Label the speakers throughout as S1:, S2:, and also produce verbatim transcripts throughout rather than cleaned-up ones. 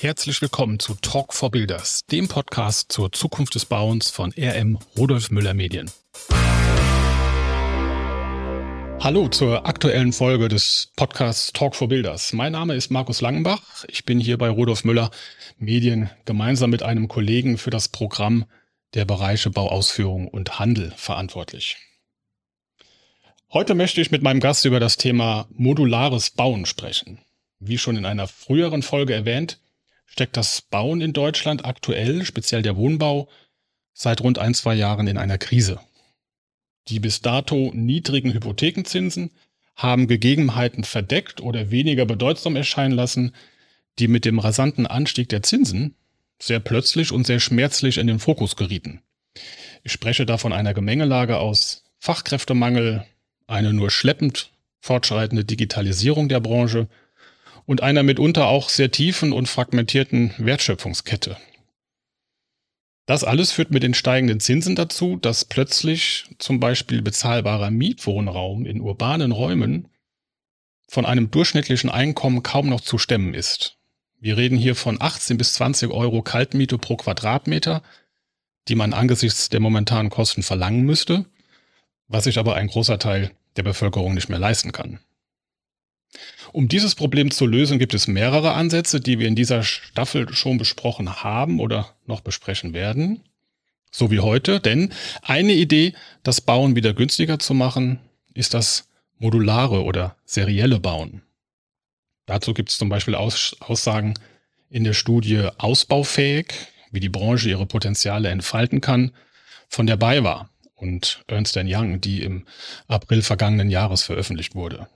S1: Herzlich willkommen zu Talk for Builders, dem Podcast zur Zukunft des Bauens von R M Rudolf Müller Medien. Hallo zur aktuellen Folge des Podcasts Talk for Builders. Mein Name ist Markus Langenbach. Ich bin hier bei Rudolf Müller Medien gemeinsam mit einem Kollegen für das Programm der Bereiche Bauausführung und Handel verantwortlich. Heute möchte ich mit meinem Gast über das Thema modulares Bauen sprechen. Wie schon in einer früheren Folge erwähnt, steckt das Bauen in Deutschland aktuell, speziell der Wohnbau, seit rund ein, zwei Jahren in einer Krise. Die bis dato niedrigen Hypothekenzinsen haben Gegebenheiten verdeckt oder weniger bedeutsam erscheinen lassen, die mit dem rasanten Anstieg der Zinsen sehr plötzlich und sehr schmerzlich in den Fokus gerieten. Ich spreche da von einer Gemengelage aus Fachkräftemangel, eine nur schleppend fortschreitende Digitalisierung der Branche und einer mitunter auch sehr tiefen und fragmentierten Wertschöpfungskette. Das alles führt mit den steigenden Zinsen dazu, dass plötzlich zum Beispiel bezahlbarer Mietwohnraum in urbanen Räumen von einem durchschnittlichen Einkommen kaum noch zu stemmen ist. Wir reden hier von achtzehn bis zwanzig Euro Kaltmiete pro Quadratmeter, die man angesichts der momentanen Kosten verlangen müsste, was sich aber ein großer Teil der Bevölkerung nicht mehr leisten kann. Um dieses Problem zu lösen, gibt es mehrere Ansätze, die wir in dieser Staffel schon besprochen haben oder noch besprechen werden. So wie heute, denn eine Idee, das Bauen wieder günstiger zu machen, ist das modulare oder serielle Bauen. Dazu gibt es zum Beispiel Aus- Aussagen in der Studie Ausbaufähig, wie die Branche ihre Potenziale entfalten kann, von der B A Y A und Ernst and Young, die im April vergangenen Jahres veröffentlicht wurde.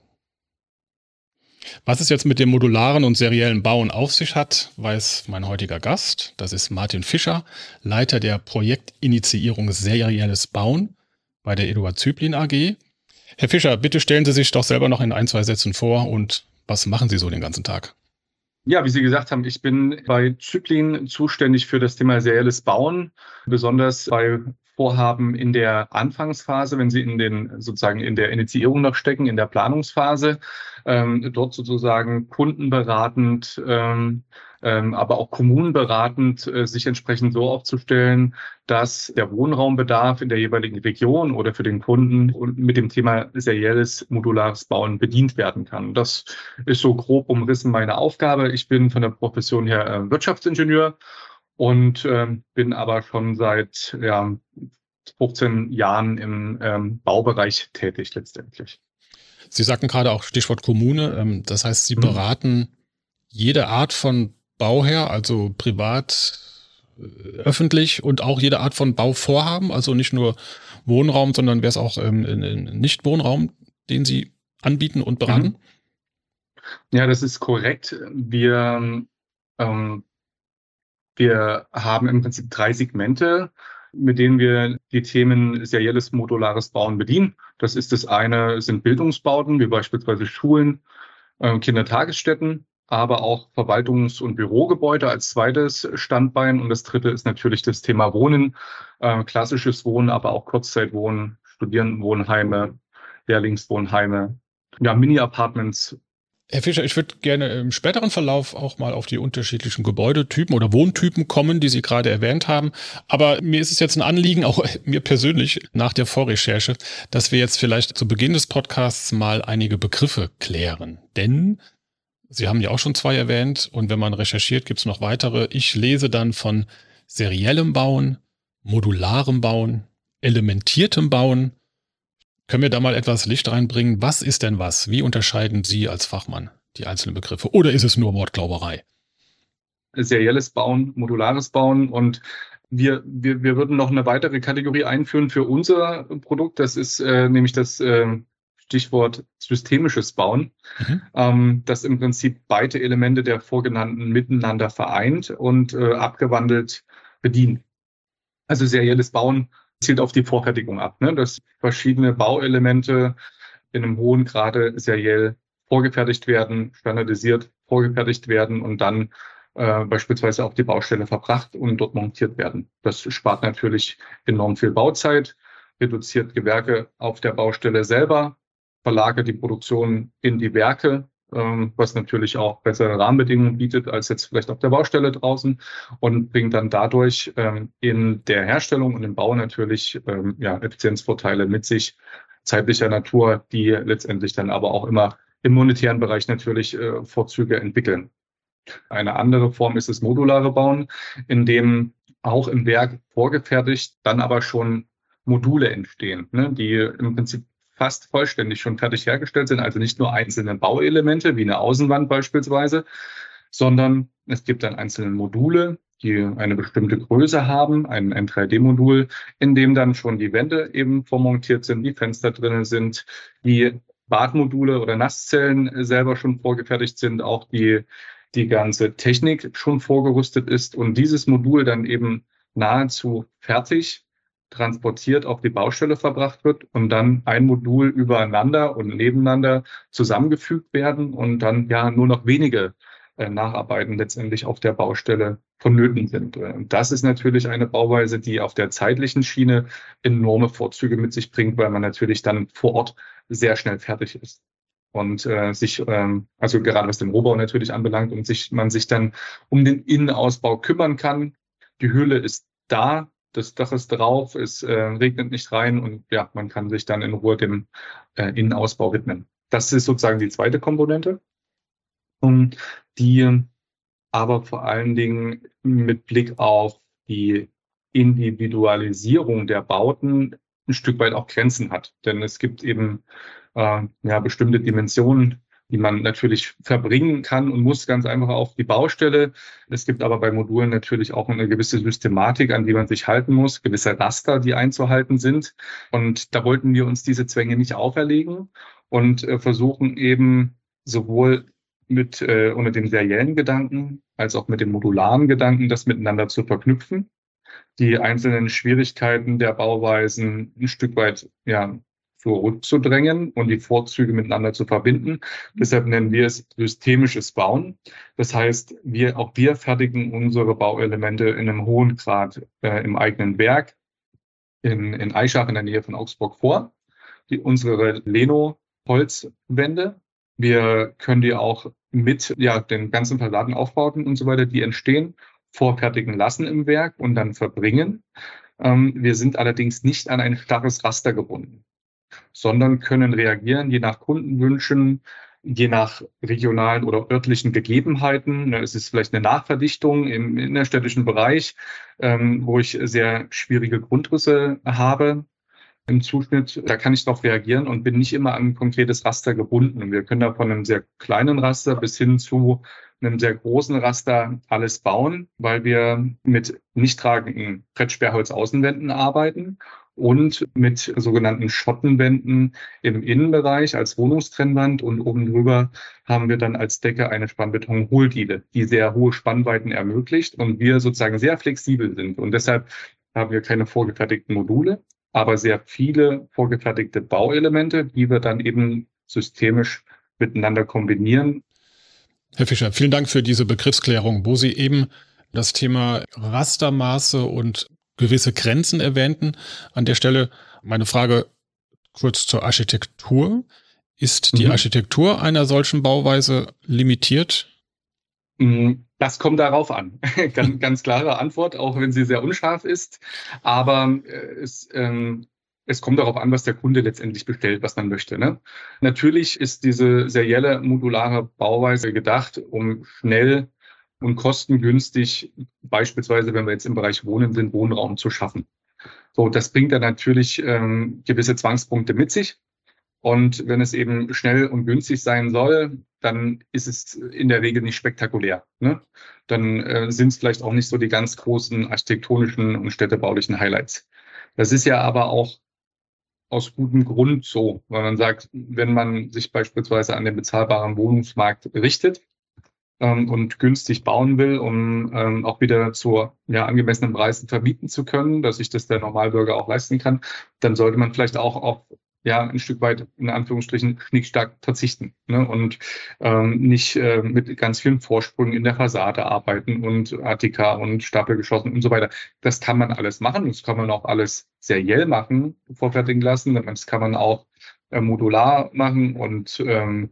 S1: Was es jetzt mit dem modularen und seriellen Bauen auf sich hat, weiß mein heutiger Gast. Das ist Martin Fischer, Leiter der Projektinitiierung Serielles Bauen bei der Eduard Züblin A G. Herr Fischer, bitte stellen Sie sich doch selber noch in ein, zwei Sätzen vor und was machen Sie so den ganzen Tag?
S2: Ja, wie Sie gesagt haben, ich bin bei Züblin zuständig für das Thema serielles Bauen, besonders bei Vorhaben in der Anfangsphase, wenn Sie in den sozusagen in der Initiierung noch stecken, in der Planungsphase, ähm, dort sozusagen kundenberatend, ähm, ähm, aber auch kommunenberatend äh, sich entsprechend so aufzustellen, dass der Wohnraumbedarf in der jeweiligen Region oder für den Kunden und mit dem Thema serielles modulares Bauen bedient werden kann. Das ist so grob umrissen meine Aufgabe. Ich bin von der Profession her äh, Wirtschaftsingenieur und ähm, bin aber schon seit ja, fünfzehn Jahren im ähm, Baubereich tätig letztendlich.
S1: Sie sagten gerade auch Stichwort Kommune. Ähm, das heißt, Sie beraten hm. jede Art von Bauherr, also privat, äh, öffentlich und auch jede Art von Bauvorhaben, also nicht nur Wohnraum, sondern wäre es auch ähm, nicht Wohnraum, den Sie anbieten und beraten?
S2: Ja, das ist korrekt. Wir ähm, Wir haben im Prinzip drei Segmente, mit denen wir die Themen serielles modulares Bauen bedienen. Das ist das eine, sind Bildungsbauten, wie beispielsweise Schulen, äh, Kindertagesstätten, aber auch Verwaltungs- und Bürogebäude als zweites Standbein. Und das dritte ist natürlich das Thema Wohnen, äh, klassisches Wohnen, aber auch Kurzzeitwohnen, Studierendenwohnheime, Lehrlingswohnheime, ja, Mini-Apartments.
S1: Herr Fischer, ich würde gerne im späteren Verlauf auch mal auf die unterschiedlichen Gebäudetypen oder Wohntypen kommen, die Sie gerade erwähnt haben. Aber mir ist es jetzt ein Anliegen, auch mir persönlich nach der Vorrecherche, dass wir jetzt vielleicht zu Beginn des Podcasts mal einige Begriffe klären. Denn Sie haben ja auch schon zwei erwähnt und wenn man recherchiert, gibt es noch weitere. Ich lese dann von seriellem Bauen, modularem Bauen, elementiertem Bauen. Können wir da mal etwas Licht reinbringen? Was ist denn was? Wie unterscheiden Sie als Fachmann die einzelnen Begriffe? Oder ist es nur Wortglauberei?
S2: Serielles Bauen, modulares Bauen und wir, wir, wir würden noch eine weitere Kategorie einführen für unser Produkt. Das ist äh, nämlich das äh, Stichwort systemisches Bauen, mhm. ähm, das im Prinzip beide Elemente der vorgenannten miteinander vereint und äh, abgewandelt bedient. Also serielles Bauen zielt auf die Vorfertigung ab, ne? Dass verschiedene Bauelemente in einem hohen Grade seriell vorgefertigt werden, standardisiert vorgefertigt werden und dann äh, beispielsweise auf die Baustelle verbracht und dort montiert werden. Das spart natürlich enorm viel Bauzeit, reduziert Gewerke auf der Baustelle selber, verlagert die Produktion in die Werke ähm, was natürlich auch bessere Rahmenbedingungen bietet als jetzt vielleicht auf der Baustelle draußen und bringt dann dadurch ähm, in der Herstellung und im Bau natürlich ähm, ja, Effizienzvorteile mit sich, zeitlicher Natur, die letztendlich dann aber auch immer im monetären Bereich natürlich äh, Vorzüge entwickeln. Eine andere Form ist das modulare Bauen, in dem auch im Werk vorgefertigt dann aber schon Module entstehen, ne, die im Prinzip fast vollständig schon fertig hergestellt sind, also nicht nur einzelne Bauelemente wie eine Außenwand beispielsweise, sondern es gibt dann einzelne Module, die eine bestimmte Größe haben, ein, ein drei D-Modul, in dem dann schon die Wände eben vormontiert sind, die Fenster drinnen sind, die Badmodule oder Nasszellen selber schon vorgefertigt sind, auch die die ganze Technik schon vorgerüstet ist und dieses Modul dann eben nahezu fertig transportiert auf die Baustelle verbracht wird und dann ein Modul übereinander und nebeneinander zusammengefügt werden und dann ja nur noch wenige äh, Nacharbeiten letztendlich auf der Baustelle vonnöten sind. Und das ist natürlich eine Bauweise, die auf der zeitlichen Schiene enorme Vorzüge mit sich bringt, weil man natürlich dann vor Ort sehr schnell fertig ist. Und äh, sich, ähm, also gerade was den Rohbau natürlich anbelangt und sich man sich dann um den Innenausbau kümmern kann. Die Hülle ist da, das Dach ist drauf, es äh, regnet nicht rein und ja, man kann sich dann in Ruhe dem äh, Innenausbau widmen. Das ist sozusagen die zweite Komponente, um die aber vor allen Dingen mit Blick auf die Individualisierung der Bauten ein Stück weit auch Grenzen hat. Denn es gibt eben äh, ja, bestimmte Dimensionen, die man natürlich verbringen kann und muss ganz einfach auf die Baustelle. Es gibt aber bei Modulen natürlich auch eine gewisse Systematik, an die man sich halten muss, gewisse Raster, die einzuhalten sind. Und da wollten wir uns diese Zwänge nicht auferlegen und äh, versuchen eben sowohl mit äh, unter dem seriellen Gedanken als auch mit dem modularen Gedanken, das miteinander zu verknüpfen, die einzelnen Schwierigkeiten der Bauweisen ein Stück weit ja zurückzudrängen und die Vorzüge miteinander zu verbinden. Deshalb nennen wir es systemisches Bauen. Das heißt, wir auch wir fertigen unsere Bauelemente in einem hohen Grad äh, im eigenen Werk in, in Aichach in der Nähe von Augsburg vor. Die, unsere Leno-Holzwände. Wir können die auch mit ja, den ganzen Fassadenaufbauten und so weiter, die entstehen, vorfertigen lassen im Werk und dann verbringen. Ähm, wir sind allerdings nicht an ein starres Raster gebunden, sondern können reagieren, je nach Kundenwünschen, je nach regionalen oder örtlichen Gegebenheiten. Es ist vielleicht eine Nachverdichtung im innerstädtischen Bereich, ähm, wo ich sehr schwierige Grundrisse habe im Zuschnitt. Da kann ich darauf reagieren und bin nicht immer an ein konkretes Raster gebunden. Wir können da von einem sehr kleinen Raster bis hin zu einem sehr großen Raster alles bauen, weil wir mit nicht tragenden Brettsperrholz-Außenwänden arbeiten und mit sogenannten Schottenwänden im Innenbereich als Wohnungstrennwand und oben drüber haben wir dann als Decke eine Spannbeton-Hohldiele, die sehr hohe Spannweiten ermöglicht und wir sozusagen sehr flexibel sind. Und deshalb haben wir keine vorgefertigten Module, aber sehr viele vorgefertigte Bauelemente, die wir dann eben systemisch miteinander kombinieren.
S1: Herr Fischer, vielen Dank für diese Begriffsklärung, wo Sie eben das Thema Rastermaße und gewisse Grenzen erwähnten. An der Stelle meine Frage kurz zur Architektur. Ist die mhm. Architektur einer solchen Bauweise limitiert?
S2: Das kommt darauf an. ganz, ganz klare Antwort, auch wenn sie sehr unscharf ist. Aber es, ähm, es kommt darauf an, was der Kunde letztendlich bestellt, was man möchte. Ne? Natürlich ist diese serielle modulare Bauweise gedacht, um schnell und kostengünstig, beispielsweise wenn wir jetzt im Bereich Wohnen sind, Wohnraum zu schaffen. So, das bringt dann natürlich ähm, gewisse Zwangspunkte mit sich. Und wenn es eben schnell und günstig sein soll, dann ist es in der Regel nicht spektakulär. Ne? Dann äh, sind es vielleicht auch nicht so die ganz großen architektonischen und städtebaulichen Highlights. Das ist ja aber auch aus gutem Grund so, weil man sagt, wenn man sich beispielsweise an den bezahlbaren Wohnungsmarkt richtet ähm, und günstig bauen will, um ähm, auch wieder zu ja, angemessenen Preisen vermieten zu können, dass sich das der Normalbürger auch leisten kann, dann sollte man vielleicht auch auf ja, ein Stück weit in Anführungsstrichen schnickstark verzichten, ne? Und ähm, nicht äh, mit ganz vielen Vorsprüngen in der Fassade arbeiten und Attika und Stapelgeschossen und so weiter. Das kann man alles machen. Das kann man auch alles seriell machen, vorfertigen lassen. Das kann man auch äh, modular machen und ähm,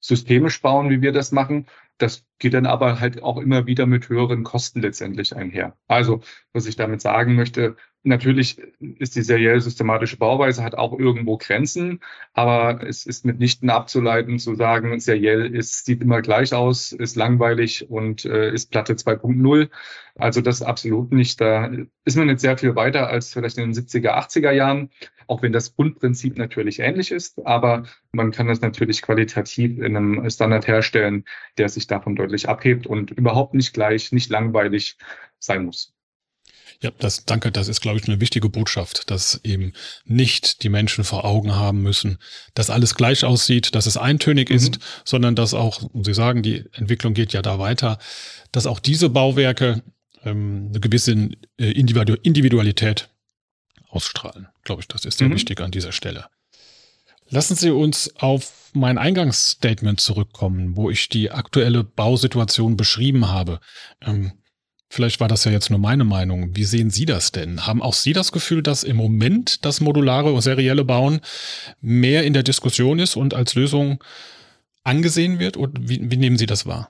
S2: systemisch bauen, wie wir das machen. Das geht dann aber halt auch immer wieder mit höheren Kosten letztendlich einher. Also, was ich damit sagen möchte, natürlich ist die seriell systematische Bauweise, hat auch irgendwo Grenzen, aber es ist mitnichten abzuleiten, zu sagen, seriell ist, sieht immer gleich aus, ist langweilig und äh, ist Platte zwei Punkt null. Also das absolut nicht. Da ist man jetzt sehr viel weiter als vielleicht in den siebziger, achtziger Jahren, auch wenn das Grundprinzip natürlich ähnlich ist, aber man kann das natürlich qualitativ in einem Standard herstellen, der sich davon deutlich abhebt und überhaupt nicht gleich, nicht langweilig sein muss.
S1: Ja, das, danke. Das ist, glaube ich, eine wichtige Botschaft, dass eben nicht die Menschen vor Augen haben müssen, dass alles gleich aussieht, dass es eintönig mhm. ist, sondern dass auch, und Sie sagen, die Entwicklung geht ja da weiter, dass auch diese Bauwerke ähm, eine gewisse äh, Individu- Individualität ausstrahlen. Glaube ich, das ist sehr mhm. wichtig an dieser Stelle. Lassen Sie uns auf mein Eingangsstatement zurückkommen, wo ich die aktuelle Bausituation beschrieben habe. Ähm, Vielleicht war das ja jetzt nur meine Meinung. Wie sehen Sie das denn? Haben auch Sie das Gefühl, dass im Moment das modulare und serielle Bauen mehr in der Diskussion ist und als Lösung angesehen wird? Und wie, wie nehmen Sie das wahr?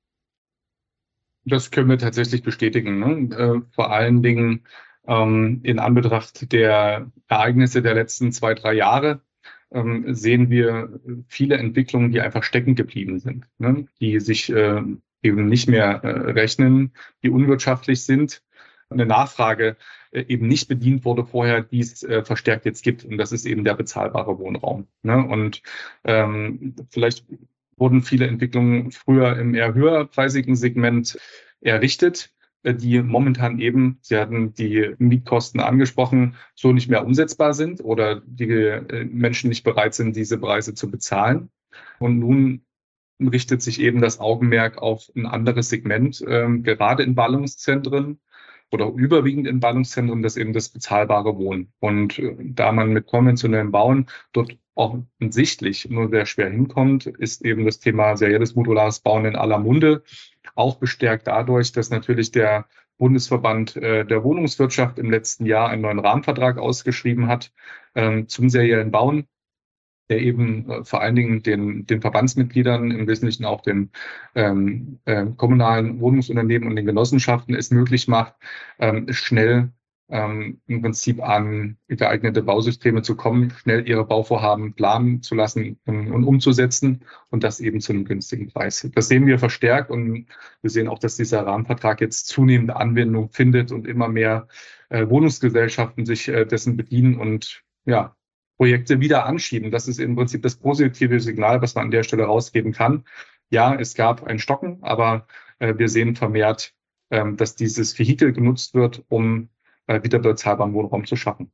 S2: Das können wir tatsächlich bestätigen. Ne? Äh, vor allen Dingen ähm, in Anbetracht der Ereignisse der letzten zwei, drei Jahre ähm, sehen wir viele Entwicklungen, die einfach stecken geblieben sind, ne? Die sich äh, eben nicht mehr äh, rechnen, die unwirtschaftlich sind, eine Nachfrage äh, eben nicht bedient wurde vorher, die es äh, verstärkt jetzt gibt. Und das ist eben der bezahlbare Wohnraum. Ne? Und ähm, vielleicht wurden viele Entwicklungen früher im eher höherpreisigen Segment errichtet, äh, die momentan eben, Sie hatten die Mietkosten angesprochen, so nicht mehr umsetzbar sind oder die äh, Menschen nicht bereit sind, diese Preise zu bezahlen. Und nun richtet sich eben das Augenmerk auf ein anderes Segment, ähm, gerade in Ballungszentren oder überwiegend in Ballungszentren, das eben das bezahlbare Wohnen. Und äh, da man mit konventionellem Bauen dort offensichtlich nur sehr schwer hinkommt, ist eben das Thema serielles modulares Bauen in aller Munde, auch bestärkt dadurch, dass natürlich der Bundesverband äh, der Wohnungswirtschaft im letzten Jahr einen neuen Rahmenvertrag ausgeschrieben hat ähm, zum seriellen Bauen, der eben äh, vor allen Dingen den, den Verbandsmitgliedern, im Wesentlichen auch den ähm, äh, kommunalen Wohnungsunternehmen und den Genossenschaften es möglich macht, ähm, schnell ähm, im Prinzip an geeignete Bausysteme zu kommen, schnell ihre Bauvorhaben planen zu lassen ähm, und umzusetzen und das eben zu einem günstigen Preis. Das sehen wir verstärkt und wir sehen auch, dass dieser Rahmenvertrag jetzt zunehmende Anwendung findet und immer mehr äh, Wohnungsgesellschaften sich äh, dessen bedienen und ja, Projekte wieder anschieben. Das ist im Prinzip das positive Signal, was man an der Stelle rausgeben kann. Ja, es gab ein Stocken, aber äh, wir sehen vermehrt, ähm, dass dieses Vehikel genutzt wird, um äh, wieder bezahlbaren Wohnraum zu schaffen.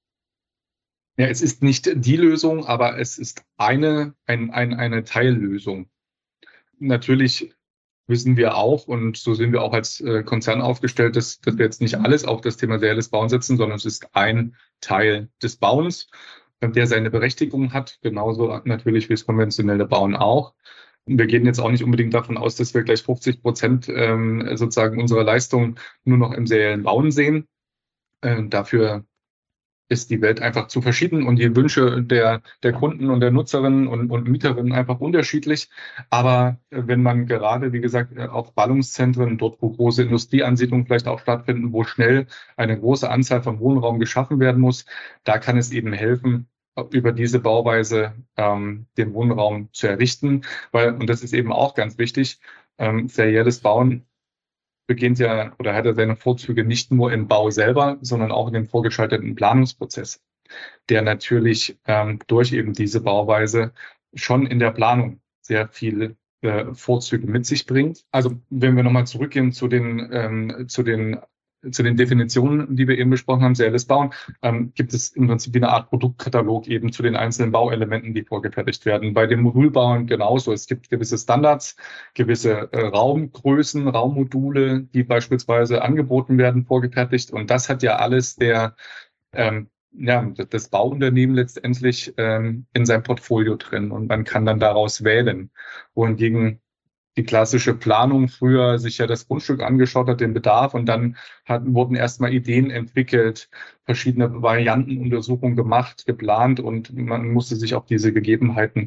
S2: Ja, es ist nicht die Lösung, aber es ist eine, ein, ein, eine Teillösung. Natürlich wissen wir auch, und so sind wir auch als äh, Konzern aufgestellt, dass, dass wir jetzt nicht alles auf das Thema serielles Bauen setzen, sondern es ist ein Teil des Bauens, der seine Berechtigung hat, genauso natürlich wie das konventionelle Bauen auch. Und wir gehen jetzt auch nicht unbedingt davon aus, dass wir gleich fünfzig Prozent ähm, sozusagen unserer Leistung nur noch im seriellen Bauen sehen. Äh, dafür ist die Welt einfach zu verschieden und die Wünsche der, der Kunden und der Nutzerinnen und, und Mieterinnen einfach unterschiedlich. Aber wenn man gerade, wie gesagt, auf Ballungszentren, dort wo große Industrieansiedlungen vielleicht auch stattfinden, wo schnell eine große Anzahl von Wohnraum geschaffen werden muss, da kann es eben helfen, über diese Bauweise ähm, den Wohnraum zu errichten. Weil, und das ist eben auch ganz wichtig, ähm, serielles Bauen beginnt ja oder hat er seine Vorzüge nicht nur im Bau selber, sondern auch in dem vorgeschalteten Planungsprozess, der natürlich ähm, durch eben diese Bauweise schon in der Planung sehr viele äh, Vorzüge mit sich bringt. Also wenn wir nochmal zurückgehen zu den, ähm, zu den zu den Definitionen, die wir eben besprochen haben, serielles Bauen, ähm, gibt es im Prinzip wie eine Art Produktkatalog eben zu den einzelnen Bauelementen, die vorgefertigt werden. Bei den Modulbauern genauso. Es gibt gewisse Standards, gewisse äh, Raumgrößen, Raummodule, die beispielsweise angeboten werden, vorgefertigt. Und das hat ja alles der, ähm, ja, das Bauunternehmen letztendlich ähm, in seinem Portfolio drin. Und man kann dann daraus wählen. Wohingegen die klassische Planung früher sich ja das Grundstück angeschaut hat, den Bedarf, und dann hatten, wurden erstmal Ideen entwickelt, verschiedene Variantenuntersuchungen gemacht, geplant und man musste sich auf diese Gegebenheiten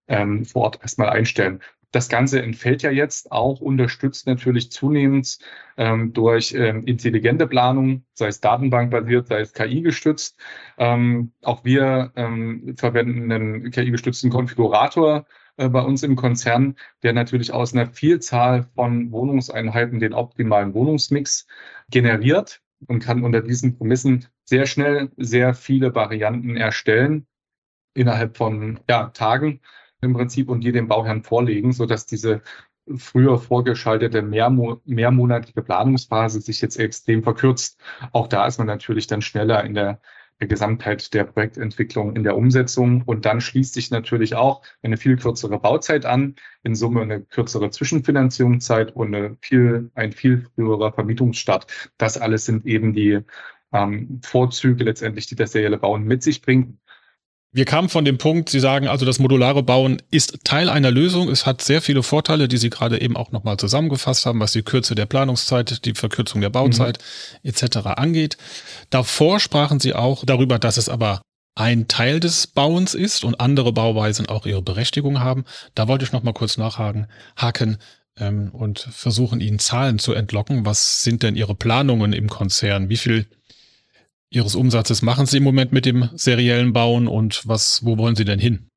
S2: ähm, vor Ort erstmal einstellen. Das Ganze entfällt ja jetzt auch, unterstützt natürlich zunehmend ähm, durch ähm, intelligente Planung, sei es datenbankbasiert, sei es K I-gestützt. Ähm, auch wir ähm, verwenden einen K I-gestützten Konfigurator äh, bei uns im Konzern, der natürlich aus einer Vielzahl von Wohnungseinheiten den optimalen Wohnungsmix generiert und kann unter diesen Prämissen sehr schnell sehr viele Varianten erstellen, innerhalb von ja, Tagen im Prinzip, und die dem Bauherrn vorlegen, sodass diese früher vorgeschaltete mehrmo- mehrmonatige Planungsphase sich jetzt extrem verkürzt. Auch da ist man natürlich dann schneller in der, der Gesamtheit der Projektentwicklung, in der Umsetzung. Und dann schließt sich natürlich auch eine viel kürzere Bauzeit an, in Summe eine kürzere Zwischenfinanzierungszeit und eine viel, ein viel früherer Vermietungsstart. Das alles sind eben die ähm, Vorzüge letztendlich, die das serielle Bauen mit sich bringt.
S1: Wir kamen von dem Punkt, Sie sagen also, das modulare Bauen ist Teil einer Lösung. Es hat sehr viele Vorteile, die Sie gerade eben auch nochmal zusammengefasst haben, was die Kürze der Planungszeit, die Verkürzung der Bauzeit mhm. et cetera angeht. Davor sprachen Sie auch darüber, dass es aber ein Teil des Bauens ist und andere Bauweisen auch ihre Berechtigung haben. Da wollte ich nochmal kurz nachhaken haken, ähm, und versuchen, Ihnen Zahlen zu entlocken. Was sind denn Ihre Planungen im Konzern? Wie viel Ihres Umsatzes machen Sie im Moment mit dem seriellen Bauen und was, wo wollen Sie denn hin?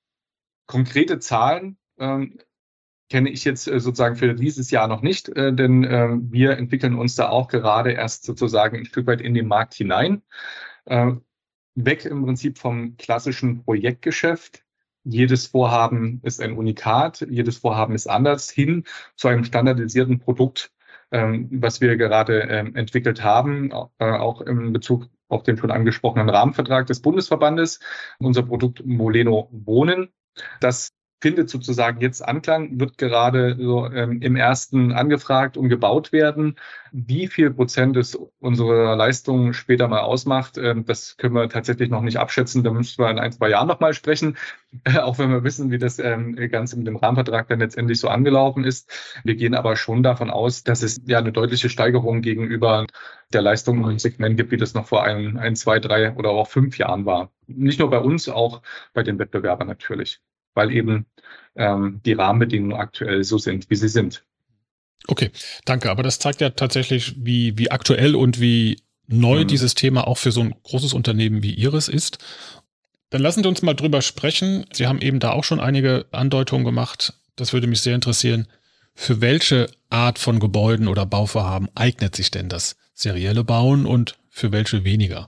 S2: Konkrete Zahlen ähm, kenne ich jetzt äh, sozusagen für dieses Jahr noch nicht, äh, denn äh, wir entwickeln uns da auch gerade erst sozusagen ein Stück weit in den Markt hinein. Äh, weg im Prinzip vom klassischen Projektgeschäft. Jedes Vorhaben ist ein Unikat, jedes Vorhaben ist anders, hin zu einem standardisierten Produkt, ähm, was wir gerade ähm, entwickelt haben, äh, auch in Bezug auf den schon angesprochenen Rahmenvertrag des Bundesverbandes, unser Produkt Moleno Wohnen. Das findet sozusagen jetzt Anklang, wird gerade so ähm, im ersten angefragt und gebaut werden. Wie viel Prozent es unserer Leistung später mal ausmacht, ähm, das können wir tatsächlich noch nicht abschätzen. Da müssen wir in ein, zwei Jahren nochmal sprechen, äh, auch wenn wir wissen, wie das ähm, Ganze mit dem Rahmenvertrag dann letztendlich so angelaufen ist. Wir gehen aber schon davon aus, dass es ja eine deutliche Steigerung gegenüber der Leistung im Segment gibt, wie das noch vor ein, ein, zwei, drei oder auch fünf Jahren war. Nicht nur bei uns, auch bei den Wettbewerbern natürlich, weil eben ähm, die Rahmenbedingungen aktuell so sind, wie sie sind.
S1: Okay, danke. Aber das zeigt ja tatsächlich, wie, wie aktuell und wie neu mhm. dieses Thema auch für so ein großes Unternehmen wie Ihres ist. Dann lassen Sie uns mal drüber sprechen. Sie haben eben da auch schon einige Andeutungen gemacht. Das würde mich sehr interessieren. Für welche Art von Gebäuden oder Bauvorhaben eignet sich denn das serielle Bauen und für welche weniger?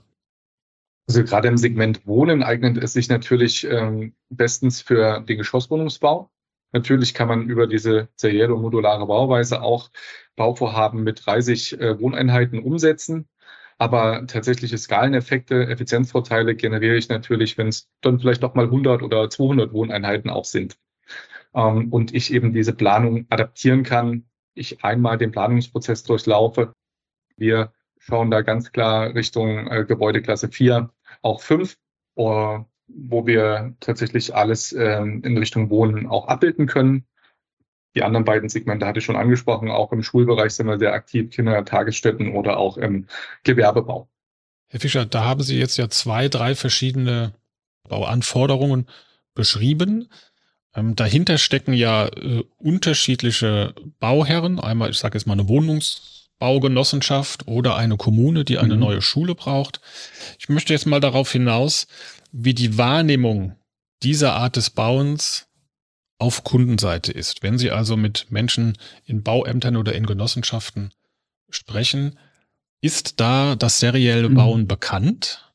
S2: Also gerade im Segment Wohnen eignet es sich natürlich ähm, bestens für den Geschosswohnungsbau. Natürlich kann man über diese serielle und modulare Bauweise auch Bauvorhaben mit dreißig äh, Wohneinheiten umsetzen. Aber tatsächliche Skaleneffekte, Effizienzvorteile generiere ich natürlich, wenn es dann vielleicht noch mal hundert oder zweihundert Wohneinheiten auch sind. Ähm, und ich eben diese Planung adaptieren kann. Ich einmal den Planungsprozess durchlaufe. Wir schauen da ganz klar Richtung äh, Gebäudeklasse vier, auch fünf, äh, wo wir tatsächlich alles ähm, in Richtung Wohnen auch abbilden können. Die anderen beiden Segmente hatte ich schon angesprochen. Auch im Schulbereich sind wir sehr aktiv, Kindertagesstätten oder auch im Gewerbebau.
S1: Herr Fischer, da haben Sie jetzt ja zwei, drei verschiedene Bauanforderungen beschrieben. Ähm, dahinter stecken ja äh, unterschiedliche Bauherren. Einmal, ich sage jetzt mal, eine Wohnungsbaugenossenschaft oder eine Kommune, die eine mhm. neue Schule braucht. Ich möchte jetzt mal darauf hinaus, wie die Wahrnehmung dieser Art des Bauens auf Kundenseite ist. Wenn Sie also mit Menschen in Bauämtern oder in Genossenschaften sprechen, ist da das serielle Bauen mhm. bekannt?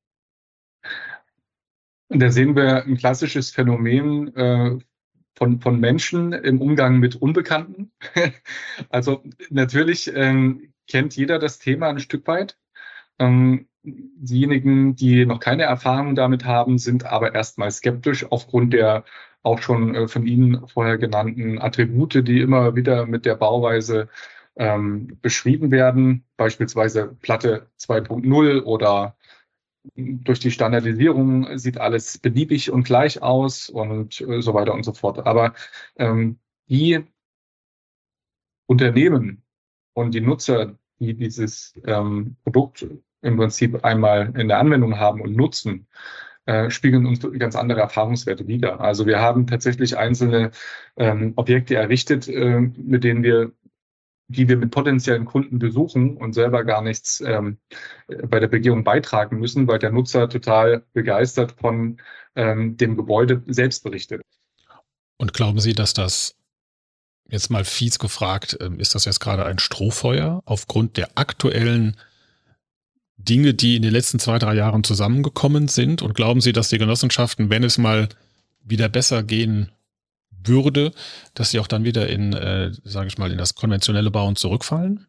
S2: Und da sehen wir ein klassisches Phänomen äh, von, von Menschen im Umgang mit Unbekannten. Also natürlich ähm, kennt jeder das Thema ein Stück weit. Ähm, diejenigen, die noch keine Erfahrung damit haben, sind aber erstmal skeptisch aufgrund der auch schon äh, von Ihnen vorher genannten Attribute, die immer wieder mit der Bauweise ähm, beschrieben werden, beispielsweise Platte zwei Punkt null oder durch die Standardisierung sieht alles beliebig und gleich aus und äh, so weiter und so fort. Aber ähm, die Unternehmen und die Nutzer, die dieses ähm, Produkt im Prinzip einmal in der Anwendung haben und nutzen, äh, spiegeln uns ganz andere Erfahrungswerte wider. Also wir haben tatsächlich einzelne ähm, Objekte errichtet, äh, mit denen wir die wir mit potenziellen Kunden besuchen und selber gar nichts ähm, bei der Begehung beitragen müssen, weil der Nutzer total begeistert von ähm, dem Gebäude selbst berichtet.
S1: Und glauben Sie, dass das, jetzt mal fies gefragt, ähm, ist das jetzt gerade ein Strohfeuer aufgrund der aktuellen Dinge, die in den letzten zwei, drei Jahren zusammengekommen sind? Und glauben Sie, dass die Genossenschaften, wenn es mal wieder besser gehen würde, dass sie auch dann wieder in, äh, sage ich mal, in das konventionelle Bauen zurückfallen?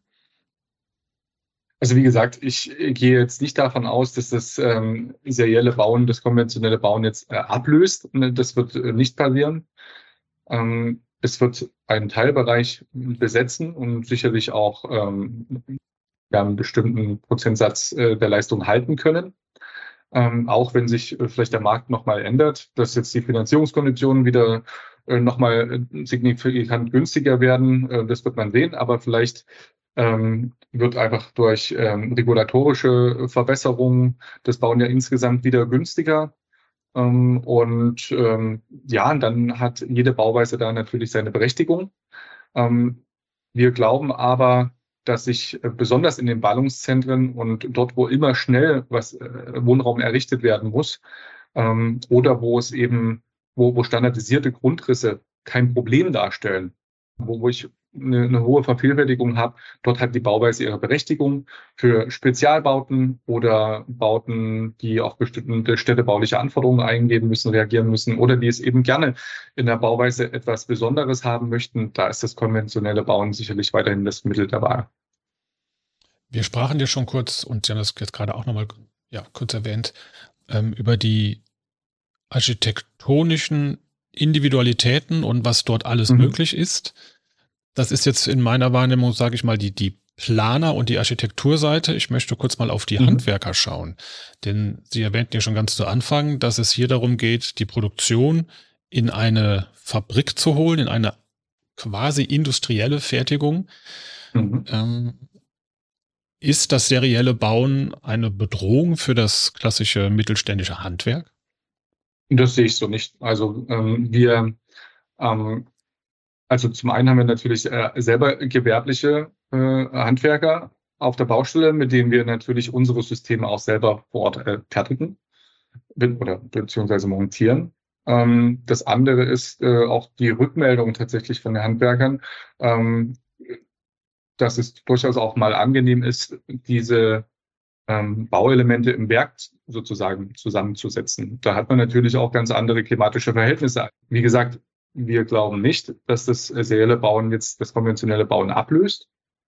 S2: Also wie gesagt, ich gehe jetzt nicht davon aus, dass das ähm, serielle Bauen, das konventionelle Bauen jetzt äh, ablöst. Das wird äh, nicht passieren. Ähm, es wird einen Teilbereich besetzen und sicherlich auch ähm, ja, einen bestimmten Prozentsatz äh, der Leistung halten können. Ähm, auch wenn sich äh, vielleicht der Markt nochmal ändert, dass jetzt die Finanzierungskonditionen wieder äh, nochmal signifikant günstiger werden, äh, das wird man sehen, aber vielleicht ähm, wird einfach durch ähm, regulatorische Verbesserungen das Bauen ja insgesamt wieder günstiger. Ähm, und ähm, ja, dann hat jede Bauweise da natürlich seine Berechtigung. Ähm, wir glauben aber, dass sich äh, besonders in den Ballungszentren und dort, wo immer schnell was äh, Wohnraum errichtet werden muss, ähm, oder wo es eben, wo, wo standardisierte Grundrisse kein Problem darstellen, wo, wo ich eine, eine hohe Vervielfältigung habe, dort hat die Bauweise ihre Berechtigung. Für Spezialbauten oder Bauten, die auf bestimmte städtebauliche Anforderungen eingehen müssen, reagieren müssen oder die es eben gerne in der Bauweise etwas Besonderes haben möchten, da ist das konventionelle Bauen sicherlich weiterhin das Mittel der Wahl.
S1: Wir sprachen ja schon kurz, und Sie haben das jetzt gerade auch nochmal ja, kurz erwähnt, ähm, über die architektonischen Individualitäten und was dort alles mhm. möglich ist. Das ist jetzt in meiner Wahrnehmung, sage ich mal, die, die Planer- und die Architekturseite. Ich möchte kurz mal auf die mhm. Handwerker schauen. Denn Sie erwähnten ja schon ganz zu Anfang, dass es hier darum geht, die Produktion in eine Fabrik zu holen, in eine quasi industrielle Fertigung. Mhm. Ähm, ist das serielle Bauen eine Bedrohung für das klassische mittelständische Handwerk?
S2: Das sehe ich so nicht. Also ähm, wir ähm, Also zum einen haben wir natürlich äh, selber gewerbliche äh, Handwerker auf der Baustelle, mit denen wir natürlich unsere Systeme auch selber vor Ort äh, fertigen oder beziehungsweise montieren. Ähm, das andere ist äh, auch die Rückmeldung tatsächlich von den Handwerkern, ähm, dass es durchaus auch mal angenehm ist, diese ähm, Bauelemente im Werk sozusagen zusammenzusetzen. Da hat man natürlich auch ganz andere klimatische Verhältnisse. Wie gesagt, wir glauben nicht, dass das serielle Bauen jetzt das konventionelle Bauen ablöst.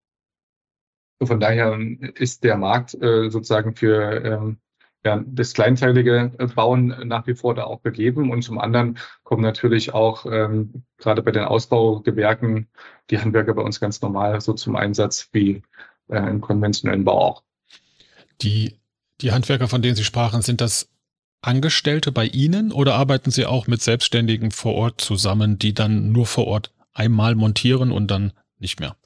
S2: Von daher ist der Markt äh, sozusagen für ähm, ja, das kleinteilige Bauen nach wie vor da auch gegeben. Und zum anderen kommen natürlich auch ähm, gerade bei den Ausbaugewerken die Handwerker bei uns ganz normal so zum Einsatz wie äh, im konventionellen Bau auch.
S1: Die, die Handwerker, von denen Sie sprachen, sind das Angestellte bei Ihnen oder arbeiten Sie auch mit Selbstständigen vor Ort zusammen, die dann nur vor Ort einmal montieren und dann nicht mehr?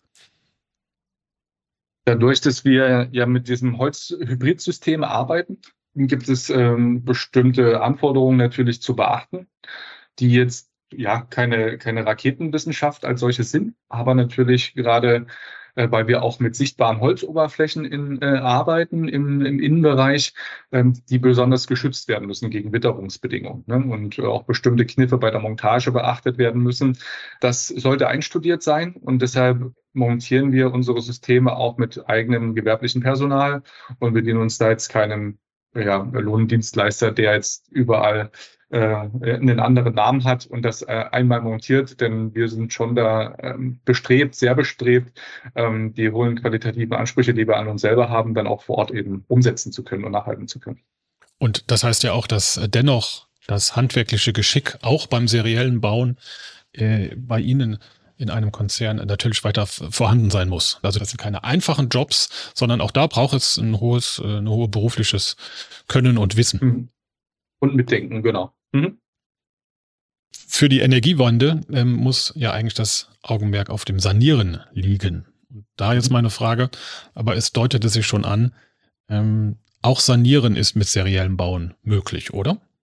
S2: Dadurch, dass wir ja mit diesem Holz-Hybrid-System arbeiten, gibt es ähm, bestimmte Anforderungen natürlich zu beachten, die jetzt ja keine, keine Raketenwissenschaft als solches sind, aber natürlich gerade äh, weil wir auch mit sichtbaren Holzoberflächen in, äh, arbeiten im, im Innenbereich, ähm, die besonders geschützt werden müssen gegen Witterungsbedingungen, ne? Und äh, auch bestimmte Kniffe bei der Montage beachtet werden müssen. Das sollte einstudiert sein und deshalb montieren wir unsere Systeme auch mit eigenem gewerblichen Personal und bedienen uns da jetzt keinem ja, Lohndienstleister, der jetzt überall äh, einen anderen Namen hat und das äh, einmal montiert, denn wir sind schon da ähm, bestrebt, sehr bestrebt, ähm, die hohen qualitativen Ansprüche, die wir an uns selber haben, dann auch vor Ort eben umsetzen zu können und nachhalten zu können.
S1: Und das heißt ja auch, dass dennoch das handwerkliche Geschick auch beim seriellen Bauen äh, bei Ihnen in einem Konzern natürlich weiter vorhanden sein muss. Also das sind keine einfachen Jobs, sondern auch da braucht es ein hohes, ein hohes berufliches Können und Wissen.
S2: Und Mitdenken, genau. Mhm.
S1: Für die Energiewende ähm, muss ja eigentlich das Augenmerk auf dem Sanieren liegen. Und da jetzt meine Frage, aber es deutete sich schon an, ähm, auch Sanieren ist mit seriellem Bauen möglich, oder?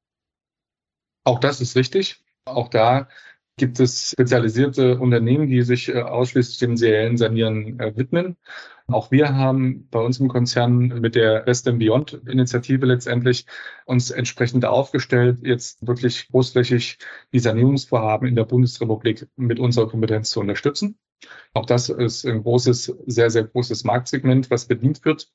S2: Auch das ist richtig. Auch da gibt es spezialisierte Unternehmen, die sich äh, ausschließlich dem seriellen Sanieren äh, widmen. Auch wir haben bei uns im Konzern mit der Best and Beyond Initiative letztendlich uns entsprechend aufgestellt, jetzt wirklich großflächig die Sanierungsvorhaben in der Bundesrepublik mit unserer Kompetenz zu unterstützen. Auch das ist ein großes, sehr, sehr großes Marktsegment, was bedient wird.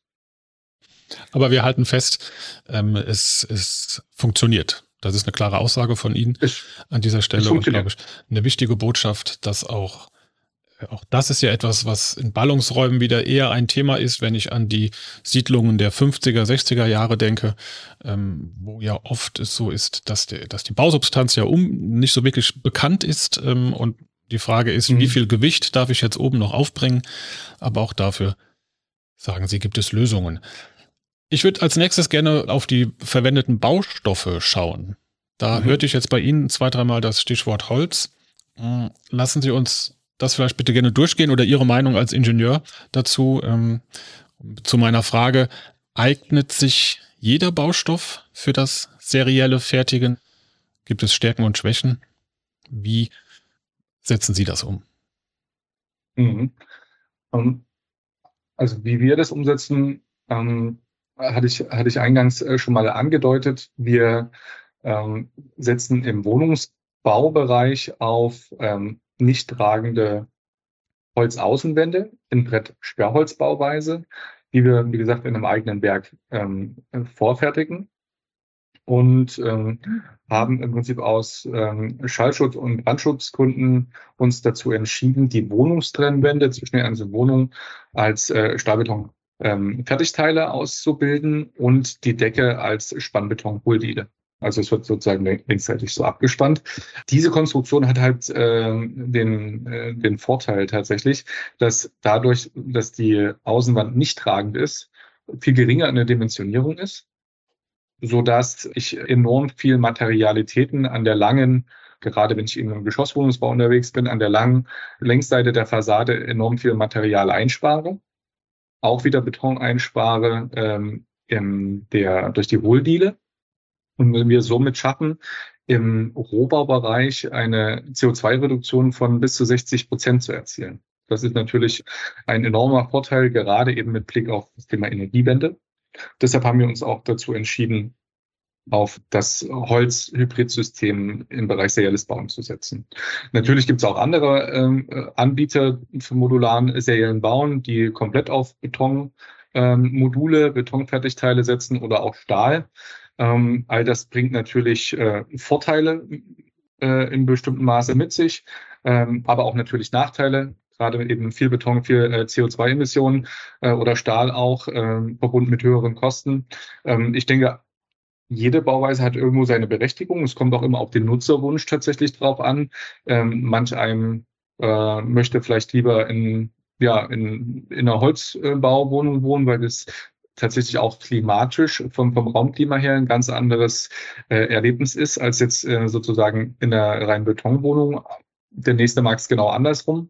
S1: Aber wir halten fest, ähm, es, es funktioniert. Das ist eine klare Aussage von Ihnen
S2: Es,
S1: an dieser
S2: es
S1: Stelle und, glaube
S2: funktioniert.
S1: ich, eine wichtige Botschaft, dass auch, auch das ist ja etwas, was in Ballungsräumen wieder eher ein Thema ist, wenn ich an die Siedlungen der fünfziger, sechziger Jahre denke, ähm, wo ja oft es so ist, dass, der, dass die Bausubstanz ja um nicht so wirklich bekannt ist, ähm, und die Frage ist, wie
S2: Mhm.
S1: viel Gewicht darf ich jetzt oben noch aufbringen? Aber auch dafür, sagen Sie, gibt es Lösungen. Ich würde als nächstes gerne auf die verwendeten Baustoffe schauen. Da
S2: Mhm.
S1: hörte ich jetzt bei Ihnen zwei, dreimal das Stichwort Holz. Hm, Lassen Sie uns das vielleicht bitte gerne durchgehen oder Ihre Meinung als Ingenieur dazu. Ähm, zu meiner Frage, eignet sich jeder Baustoff für das serielle Fertigen? Gibt es Stärken und Schwächen? Wie setzen Sie das um?
S2: Mhm. Ähm, Also wie wir das umsetzen, ähm, hatte ich, hatte ich eingangs äh, schon mal angedeutet. Wir ähm, setzen im Wohnungsbaubereich auf ähm, nicht tragende Holzaußenwände in Brett-Sperrholzbauweise, die wir, wie gesagt, in einem eigenen Werk ähm, äh, vorfertigen und ähm, haben im Prinzip aus ähm, Schallschutz- und Brandschutzgründen uns dazu entschieden, die Wohnungstrennwände zwischen den einzelnen Wohnungen als äh, Stahlbeton ähm, Fertigteile auszubilden und die Decke als Spannbeton-Hohldiele. Also es wird sozusagen linksseitig so abgespannt. Diese Konstruktion hat halt äh, den, äh, den Vorteil tatsächlich, dass dadurch, dass die Außenwand nicht tragend ist, viel geringer in der Dimensionierung ist, so dass ich enorm viel Materialitäten an der langen, gerade wenn ich in einem Geschosswohnungsbau unterwegs bin, an der langen Längsseite der Fassade enorm viel Material einspare, auch wieder Beton einspare ähm, in der, durch die Hohldiele und wir somit schaffen, im Rohbaubereich eine C O zwei Reduktion von bis zu sechzig Prozent zu erzielen. Das ist natürlich ein enormer Vorteil, gerade eben mit Blick auf das Thema Energiewende. Deshalb haben wir uns auch dazu entschieden, auf das Holz-Hybrid-System im Bereich serielles Bauen zu setzen. Natürlich gibt es auch andere ähm, Anbieter für modularen seriellen Bauen, die komplett auf Betonmodule, ähm, Module, Betonfertigteile setzen oder auch Stahl. Ähm, all das bringt natürlich äh, Vorteile äh, in bestimmtem Maße mit sich, ähm, aber auch natürlich Nachteile. Gerade eben viel Beton, viel äh, C O zwei Emissionen äh, oder Stahl auch, äh, verbunden mit höheren Kosten. Ähm, ich denke, jede Bauweise hat irgendwo seine Berechtigung. Es kommt auch immer auf den Nutzerwunsch tatsächlich drauf an. Ähm, manch einem äh, möchte vielleicht lieber in, ja, in, in einer Holzbauwohnung wohnen, weil das tatsächlich auch klimatisch vom, vom Raumklima her ein ganz anderes äh, Erlebnis ist, als jetzt äh, sozusagen in einer reinen Betonwohnung. Der nächste mag es genau andersrum.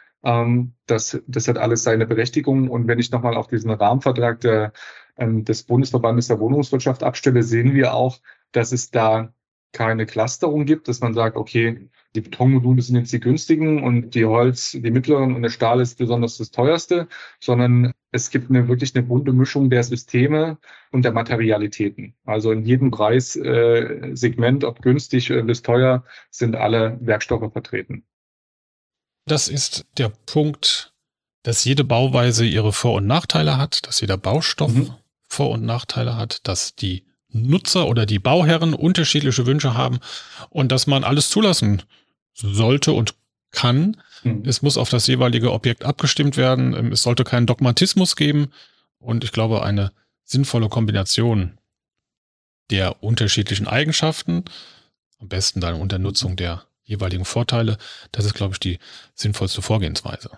S2: Ähm, das, das hat alles seine Berechtigung. Und wenn ich nochmal auf diesen Rahmenvertrag der, ähm, des Bundesverbandes der Wohnungswirtschaft abstelle, sehen wir auch, dass es da keine Clusterung gibt, dass man sagt, okay, die Betonmodule sind jetzt die günstigen und die Holz, die mittleren und der Stahl ist besonders das teuerste, sondern es gibt eine wirklich eine bunte Mischung der Systeme und der Materialitäten. Also in jedem Preissegment, äh, ob günstig äh, bis teuer, sind alle Werkstoffe vertreten.
S1: Das ist der Punkt, dass jede Bauweise ihre Vor- und Nachteile hat, dass jeder Baustoff
S2: Mhm.
S1: Vor- und Nachteile hat, dass die Nutzer oder die Bauherren unterschiedliche Wünsche haben und dass man alles zulassen sollte und kann.
S2: Mhm.
S1: Es muss auf das jeweilige Objekt abgestimmt werden. Es sollte keinen Dogmatismus geben. Und ich glaube, eine sinnvolle Kombination der unterschiedlichen Eigenschaften, am besten dann unter Nutzung der jeweiligen Vorteile, das ist, glaube ich, die sinnvollste Vorgehensweise.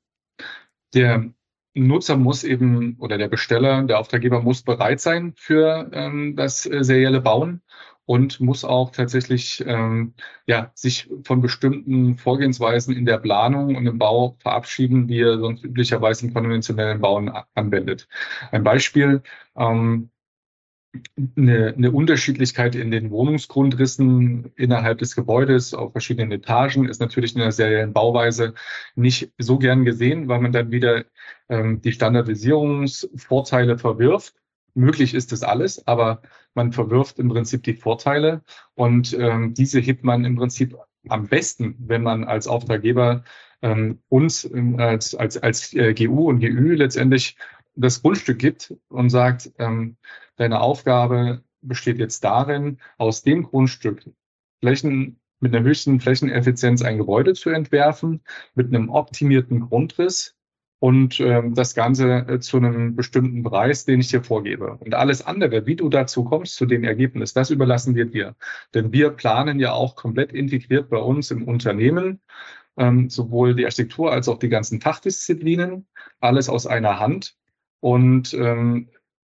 S2: Der Nutzer muss eben oder der Besteller, der Auftraggeber muss bereit sein für ähm, das äh, serielle Bauen und muss auch tatsächlich ähm, ja, sich von bestimmten Vorgehensweisen in der Planung und im Bau verabschieden, die er sonst üblicherweise im konventionellen Bauen a- anwendet. Ein Beispiel, ähm, eine, eine Unterschiedlichkeit in den Wohnungsgrundrissen innerhalb des Gebäudes auf verschiedenen Etagen ist natürlich in der seriellen Bauweise nicht so gern gesehen, weil man dann wieder ähm, die Standardisierungsvorteile verwirft. Möglich ist das alles, aber man verwirft im Prinzip die Vorteile und ähm, diese hebt man im Prinzip am besten, wenn man als Auftraggeber ähm, uns ähm, als, als, als äh, G U und G Ü letztendlich das Grundstück gibt und sagt, ähm, deine Aufgabe besteht jetzt darin, aus dem Grundstück Flächen mit einer höchsten Flächeneffizienz ein Gebäude zu entwerfen, mit einem optimierten Grundriss und ähm, das Ganze äh, zu einem bestimmten Preis, den ich dir vorgebe. Und alles andere, wie du dazu kommst, zu dem Ergebnis, das überlassen wir dir. Denn wir planen ja auch komplett integriert bei uns im Unternehmen, ähm, sowohl die Architektur als auch die ganzen Fachdisziplinen, alles aus einer Hand. Und ähm,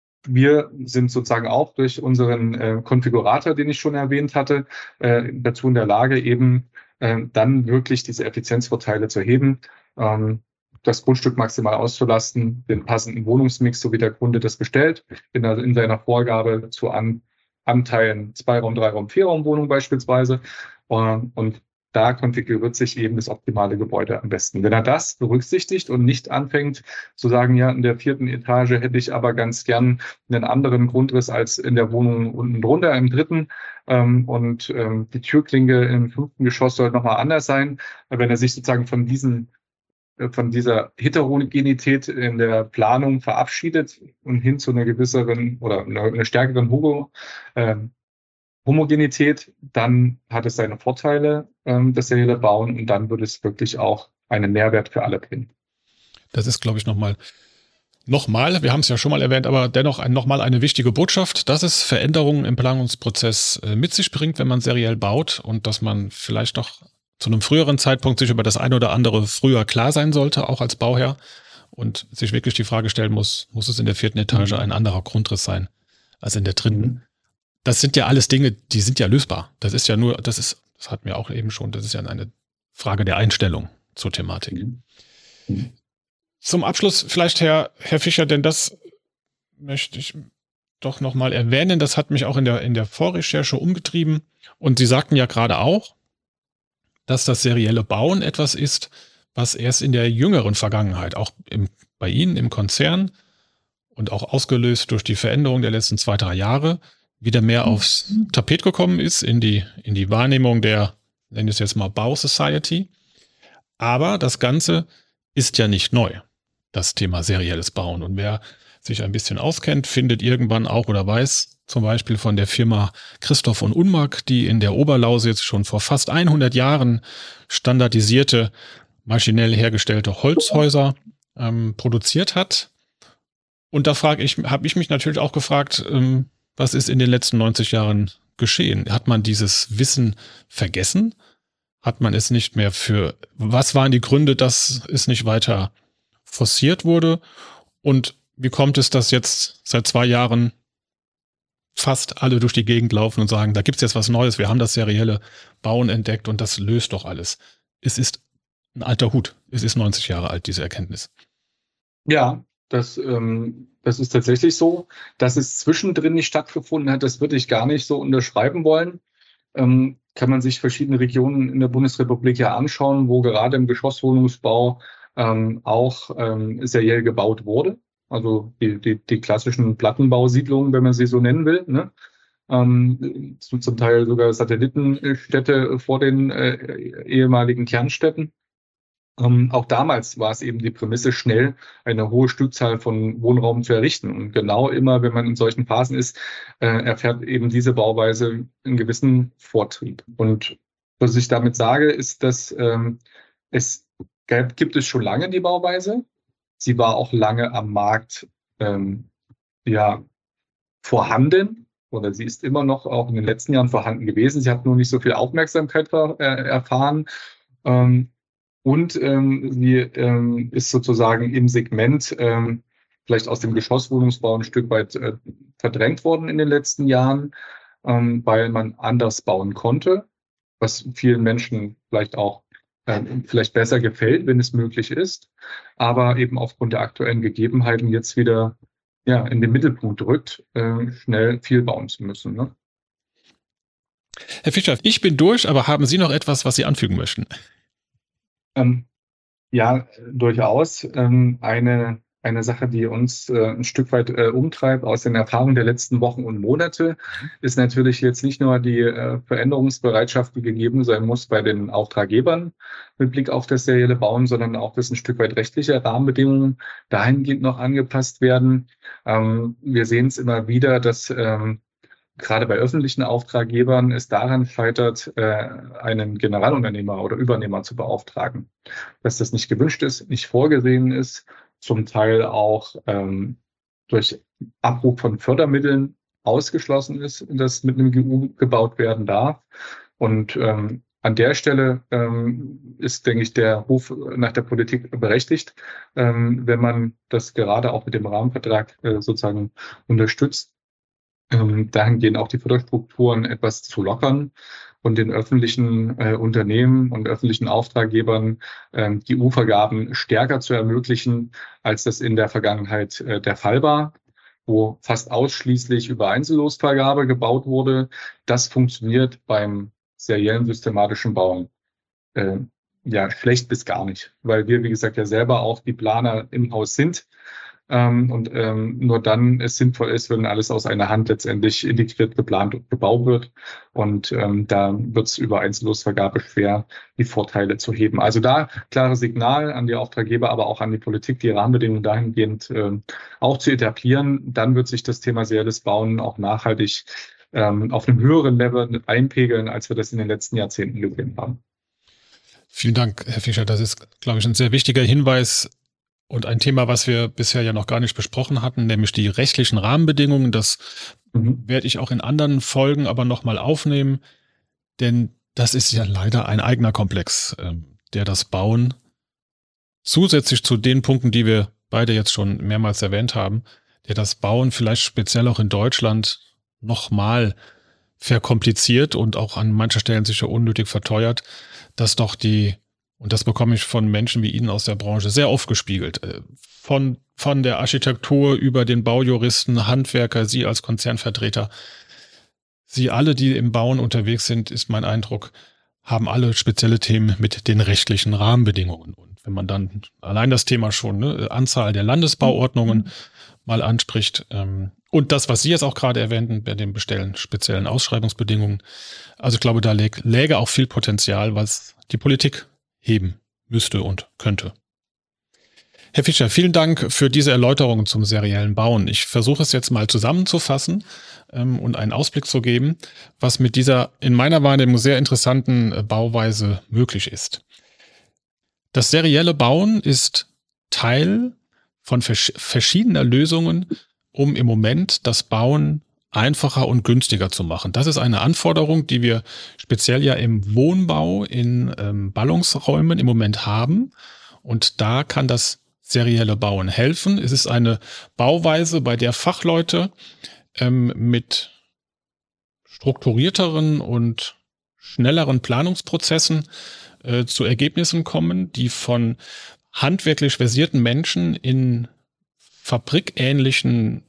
S2: wir sind sozusagen auch durch unseren äh, Konfigurator, den ich schon erwähnt hatte, äh, dazu in der Lage, eben äh, dann wirklich diese Effizienzvorteile zu heben, ähm, das Grundstück maximal auszulasten, den passenden Wohnungsmix, so wie der Kunde das bestellt, in, der, in seiner Vorgabe zu an, Anteilen Zwei-Raum-, Drei-Raum-, Vier-Raum-Wohnung beispielsweise. Äh, und da konfiguriert sich eben das optimale Gebäude am besten. Wenn er das berücksichtigt und nicht anfängt zu sagen, ja, in der vierten Etage hätte ich aber ganz gern einen anderen Grundriss als in der Wohnung unten drunter, im dritten, ähm, und ähm, die Türklinke im fünften Geschoss soll nochmal anders sein. Wenn er sich sozusagen von diesen von dieser Heterogenität in der Planung verabschiedet und hin zu einer gewisseren oder einer, einer stärkeren Homo, ähm, Homogenität, dann hat es seine Vorteile, ähm, das serielle Bauen, und dann würde es wirklich auch einen Mehrwert für alle bringen.
S1: Das ist, glaube ich, nochmal, nochmal, wir haben es ja schon mal erwähnt, aber dennoch ein, nochmal eine wichtige Botschaft, dass es Veränderungen im Planungsprozess äh, mit sich bringt, wenn man seriell baut, und dass man vielleicht noch zu einem früheren Zeitpunkt sich über das eine oder andere früher klar sein sollte, auch als Bauherr, und sich wirklich die Frage stellen muss, muss es in der vierten Etage mhm. ein anderer Grundriss sein als in der dritten? Mhm. Das sind ja alles Dinge, die sind ja lösbar. Das ist ja nur, das ist, das hatten wir auch eben schon, das ist ja eine Frage der Einstellung zur Thematik. Mhm. Mhm. Zum Abschluss vielleicht, Herr, Herr Fischer, denn das möchte ich doch nochmal erwähnen, das hat mich auch in der, in der Vorrecherche umgetrieben. Und Sie sagten ja gerade auch, dass das serielle Bauen etwas ist, was erst in der jüngeren Vergangenheit, auch im, bei Ihnen im Konzern und auch ausgelöst durch die Veränderung der letzten zwei, drei Jahre, wieder mehr aufs Tapet gekommen ist, in die, in die Wahrnehmung der, nennen wir es jetzt mal Bau-Society. Aber das Ganze ist ja nicht neu, das Thema serielles Bauen. Und wer sich ein bisschen auskennt, findet irgendwann auch oder weiß zum Beispiel von der Firma Christoph und Unmark, die in der Oberlausitz schon vor fast hundert Jahren standardisierte, maschinell hergestellte Holzhäuser ähm, produziert hat. Und da frage ich, habe ich mich natürlich auch gefragt, ähm, was ist in den letzten neunzig Jahren geschehen? Hat man dieses Wissen vergessen? Hat man es nicht mehr für, was waren die Gründe, dass es nicht weiter forciert wurde? Und wie kommt es, dass jetzt seit zwei Jahren fast alle durch die Gegend laufen und sagen, da gibt es jetzt was Neues, wir haben das serielle Bauen entdeckt und das löst doch alles? Es ist ein alter Hut. Es ist neunzig Jahre alt, diese Erkenntnis.
S2: Ja, das, ähm, das ist tatsächlich so. Dass es zwischendrin nicht stattgefunden hat, das würde ich gar nicht so unterschreiben wollen. Ähm, kann man sich verschiedene Regionen in der Bundesrepublik ja anschauen, wo gerade im Geschosswohnungsbau ähm, auch ähm, seriell gebaut wurde. Also die, die, die klassischen Plattenbausiedlungen, wenn man sie so nennen will, ne? Ähm, zum Teil sogar Satellitenstädte vor den äh, ehemaligen Kernstädten. Ähm, auch damals war es eben die Prämisse, schnell eine hohe Stückzahl von Wohnraum zu errichten. Und genau immer, wenn man in solchen Phasen ist, äh, erfährt eben diese Bauweise einen gewissen Vortrieb. Und was ich damit sage, ist, dass ähm, es gibt es schon lange die Bauweise. Sie war auch lange am Markt ähm, ja, vorhanden, oder sie ist immer noch auch in den letzten Jahren vorhanden gewesen. Sie hat nur nicht so viel Aufmerksamkeit äh, erfahren. Ähm, und ähm, sie ähm, ist sozusagen im Segment ähm, vielleicht aus dem Geschosswohnungsbau ein Stück weit äh, verdrängt worden in den letzten Jahren, ähm, weil man anders bauen konnte, was vielen Menschen vielleicht auch vielleicht besser gefällt, wenn es möglich ist, aber eben aufgrund der aktuellen Gegebenheiten jetzt wieder ja, in den Mittelpunkt rückt, äh, schnell viel bauen zu müssen. Ne?
S1: Herr Fischer, ich bin durch, aber haben Sie noch etwas, was Sie anfügen möchten?
S2: Ähm, ja, durchaus. Ähm, eine, eine Sache, die uns äh, ein Stück weit äh, umtreibt aus den Erfahrungen der letzten Wochen und Monate, ist natürlich jetzt nicht nur die äh, Veränderungsbereitschaft, die gegeben sein muss bei den Auftraggebern mit Blick auf das serielle Bauen, sondern auch, dass ein Stück weit rechtliche Rahmenbedingungen dahingehend noch angepasst werden. Ähm, wir sehen es immer wieder, dass ähm, gerade bei öffentlichen Auftraggebern es daran scheitert, äh, einen Generalunternehmer oder Übernehmer zu beauftragen. Dass das nicht gewünscht ist, nicht vorgesehen ist, zum Teil auch ähm, durch Abruf von Fördermitteln ausgeschlossen ist, dass mit einem G U gebaut werden darf. Und ähm, an der Stelle ähm, ist, denke ich, der Ruf nach der Politik berechtigt, ähm, wenn man das gerade auch mit dem Rahmenvertrag äh, sozusagen unterstützt, ähm, dahingehend auch die Förderstrukturen etwas zu lockern und den öffentlichen äh, Unternehmen und öffentlichen Auftraggebern ähm, die U-Vergaben stärker zu ermöglichen, als das in der Vergangenheit äh, der Fall war, wo fast ausschließlich über Einzellosvergabe gebaut wurde. Das funktioniert beim seriellen systematischen Bauen äh, ja schlecht bis gar nicht, weil wir, wie gesagt, ja selber auch die Planer im Haus sind. Ähm, und ähm, nur dann es sinnvoll ist, wenn alles aus einer Hand letztendlich integriert, geplant und gebaut wird. Und ähm, da wird es über Einzellosvergabe schwer, die Vorteile zu heben. Also da klares Signal an die Auftraggeber, aber auch an die Politik, die Rahmenbedingungen dahingehend äh, auch zu etablieren. Dann wird sich das Thema serielles Bauen auch nachhaltig ähm, auf einem höheren Level einpegeln, als wir das in den letzten Jahrzehnten gesehen haben.
S1: Vielen Dank, Herr Fischer. Das ist, glaube ich, ein sehr wichtiger Hinweis und ein Thema, was wir bisher ja noch gar nicht besprochen hatten, nämlich die rechtlichen Rahmenbedingungen. Das mhm. werde ich auch in anderen Folgen aber nochmal aufnehmen, denn das ist ja leider ein eigener Komplex, der das Bauen zusätzlich zu den Punkten, die wir beide jetzt schon mehrmals erwähnt haben, der das Bauen vielleicht speziell auch in Deutschland nochmal verkompliziert und auch an mancher Stellen sicher unnötig verteuert, dass doch die, und das bekomme ich von Menschen wie Ihnen aus der Branche sehr oft gespiegelt, von, von der Architektur über den Baujuristen, Handwerker, Sie als Konzernvertreter, Sie alle, die im Bauen unterwegs sind, ist mein Eindruck, haben alle spezielle Themen mit den rechtlichen Rahmenbedingungen. Und wenn man dann allein das Thema schon, ne, Anzahl der Landesbauordnungen mhm. mal anspricht, ähm, und das, was Sie jetzt auch gerade erwähnten, bei den Bestellen speziellen Ausschreibungsbedingungen. Also ich glaube, da läge, läge auch viel Potenzial, was die Politik heben müsste und könnte. Herr Fischer, vielen Dank für diese Erläuterungen zum seriellen Bauen. Ich versuche es jetzt mal zusammenzufassen ähm, und einen Ausblick zu geben, was mit dieser in meiner Wahrnehmung sehr interessanten äh, Bauweise möglich ist. Das serielle Bauen ist Teil von vers- verschiedener Lösungen, um im Moment das Bauen einfacher und günstiger zu machen. Das ist eine Anforderung, die wir speziell ja im Wohnbau in ähm, Ballungsräumen im Moment haben. Und da kann das serielle Bauen helfen. Es ist eine Bauweise, bei der Fachleute ähm, mit strukturierteren und schnelleren Planungsprozessen äh, zu Ergebnissen kommen, die von handwerklich versierten Menschen in fabrikähnlichen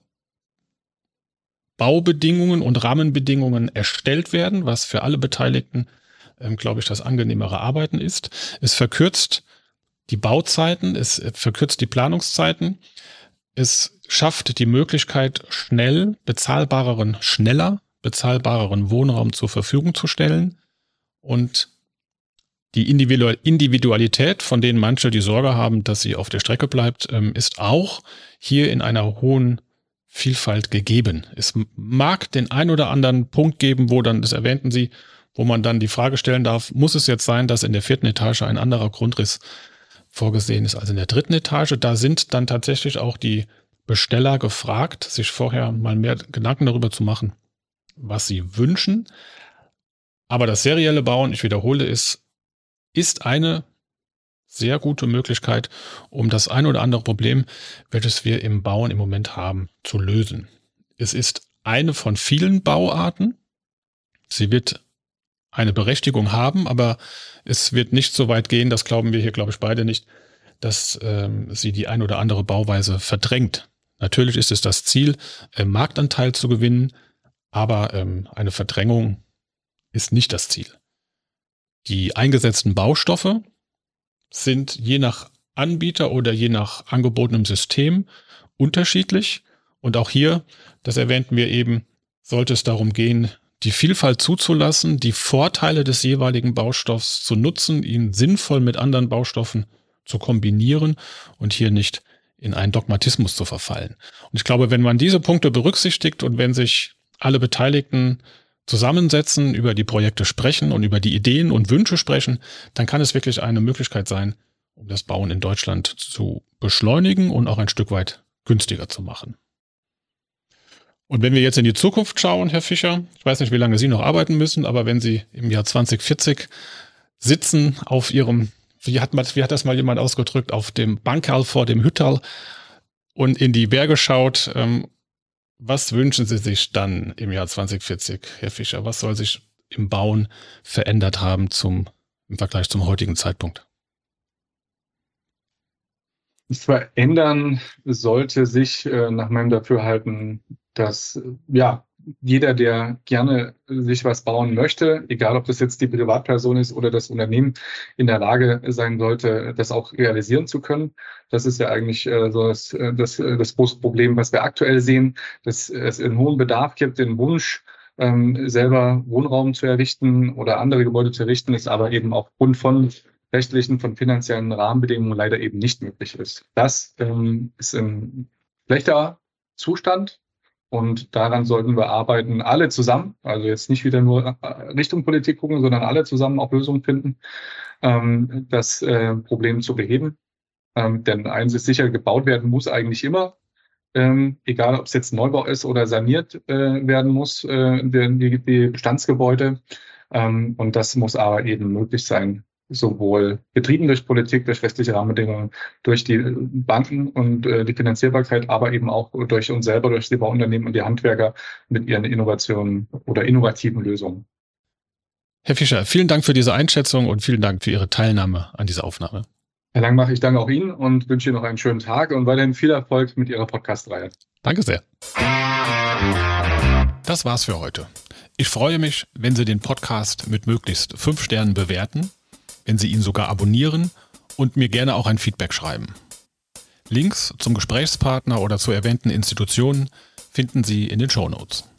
S1: Baubedingungen und Rahmenbedingungen erstellt werden, was für alle Beteiligten, ähm, glaube ich, das angenehmere Arbeiten ist. Es verkürzt die Bauzeiten, es verkürzt die Planungszeiten, es schafft die Möglichkeit, schnell bezahlbareren, schneller bezahlbareren Wohnraum zur Verfügung zu stellen und die Individualität, von denen manche die Sorge haben, dass sie auf der Strecke bleibt, ist auch hier in einer hohen Vielfalt gegeben. Es mag den ein oder anderen Punkt geben, wo dann, das erwähnten Sie, wo man dann die Frage stellen darf, muss es jetzt sein, dass in der vierten Etage ein anderer Grundriss vorgesehen ist als in der dritten Etage? Da sind dann tatsächlich auch die Besteller gefragt, sich vorher mal mehr Gedanken darüber zu machen, was sie wünschen. Aber das serielle Bauen, ich wiederhole, ist ist eine sehr gute Möglichkeit, um das ein oder andere Problem, welches wir im Bauen im Moment haben, zu lösen. Es ist eine von vielen Bauarten. Sie wird eine Berechtigung haben, aber es wird nicht so weit gehen, das glauben wir hier, glaube ich, beide nicht, dass ähm, sie die ein oder andere Bauweise verdrängt. Natürlich ist es das Ziel, äh, Marktanteil zu gewinnen, aber ähm, eine Verdrängung ist nicht das Ziel. Die eingesetzten Baustoffe sind je nach Anbieter oder je nach angebotenem System unterschiedlich. Und auch hier, das erwähnten wir eben, sollte es darum gehen, die Vielfalt zuzulassen, die Vorteile des jeweiligen Baustoffs zu nutzen, ihn sinnvoll mit anderen Baustoffen zu kombinieren und hier nicht in einen Dogmatismus zu verfallen. Und ich glaube, wenn man diese Punkte berücksichtigt und wenn sich alle Beteiligten zusammensetzen, über die Projekte sprechen und über die Ideen und Wünsche sprechen, dann kann es wirklich eine Möglichkeit sein, um das Bauen in Deutschland zu beschleunigen und auch ein Stück weit günstiger zu machen. Und wenn wir jetzt in die Zukunft schauen, Herr Fischer, ich weiß nicht, wie lange Sie noch arbeiten müssen, aber wenn Sie im Jahr zwanzig vierzig sitzen auf Ihrem, wie hat, man, wie hat das mal jemand ausgedrückt, auf dem Bankerl vor dem Hütterl und in die Berge schaut, ähm, was wünschen Sie sich dann im Jahr zwanzig vierzig, Herr Fischer? Was soll sich im Bauen verändert haben zum, im Vergleich zum heutigen Zeitpunkt?
S2: Verändern sollte sich äh, nach meinem Dafürhalten, dass ja jeder, der gerne sich was bauen möchte, egal ob das jetzt die Privatperson ist oder das Unternehmen, in der Lage sein sollte, das auch realisieren zu können. Das ist ja eigentlich äh, so das, das, das große Problem, was wir aktuell sehen, dass es einen hohen Bedarf gibt, den Wunsch, ähm, selber Wohnraum zu errichten oder andere Gebäude zu errichten, ist aber eben aufgrund von rechtlichen, von finanziellen Rahmenbedingungen leider eben nicht möglich ist. Das ähm, ist ein schlechter Zustand und daran sollten wir arbeiten, alle zusammen, also jetzt nicht wieder nur Richtung Politik gucken, sondern alle zusammen auch Lösungen finden, ähm, das äh, Problem zu beheben. Ähm, denn eins ist sicher, gebaut werden muss eigentlich immer, ähm, egal ob es jetzt Neubau ist oder saniert äh, werden muss, äh, die, die Bestandsgebäude. Ähm, und das muss aber eben möglich sein, sowohl betrieben durch Politik, durch rechtliche Rahmenbedingungen, durch die Banken und äh, die Finanzierbarkeit, aber eben auch durch uns selber, durch die Bauunternehmen und die Handwerker mit ihren Innovationen oder innovativen Lösungen.
S1: Herr Fischer, vielen Dank für diese Einschätzung und vielen Dank für Ihre Teilnahme an dieser Aufnahme.
S2: Herr Langbach, ich danke auch Ihnen und wünsche Ihnen noch einen schönen Tag und weiterhin viel Erfolg mit Ihrer Podcast-Reihe.
S1: Danke sehr. Das war's für heute. Ich freue mich, wenn Sie den Podcast mit möglichst fünf Sternen bewerten, wenn Sie ihn sogar abonnieren und mir gerne auch ein Feedback schreiben. Links zum Gesprächspartner oder zu erwähnten Institutionen finden Sie in den Shownotes.